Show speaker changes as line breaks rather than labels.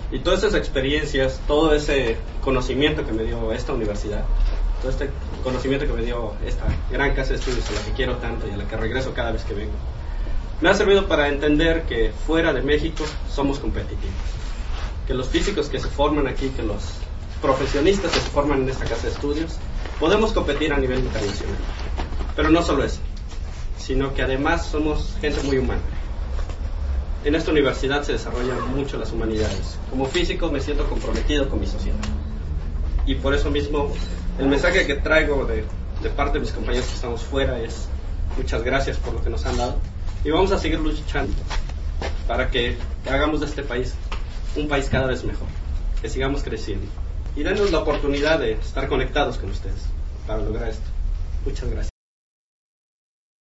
Y todas esas experiencias, todo ese conocimiento que me dio esta universidad, todo este conocimiento que me dio esta gran casa de estudios a la que quiero tanto y a la que regreso cada vez que vengo, me ha servido para entender que fuera de México somos competitivos, que los físicos que se forman aquí, que los profesionistas que se forman en esta casa de estudios, podemos competir a nivel internacional. Pero no solo eso, sino que además somos gente muy humana. En esta universidad se desarrollan mucho las humanidades. Como físico me siento comprometido con mi sociedad. Y por eso mismo el mensaje que traigo de parte de mis compañeros que estamos fuera es muchas gracias por lo que nos han dado. Y vamos a seguir luchando para que hagamos de este país un país cada vez mejor, que sigamos creciendo. Y denos la oportunidad de estar conectados con ustedes para lograr esto. Muchas gracias.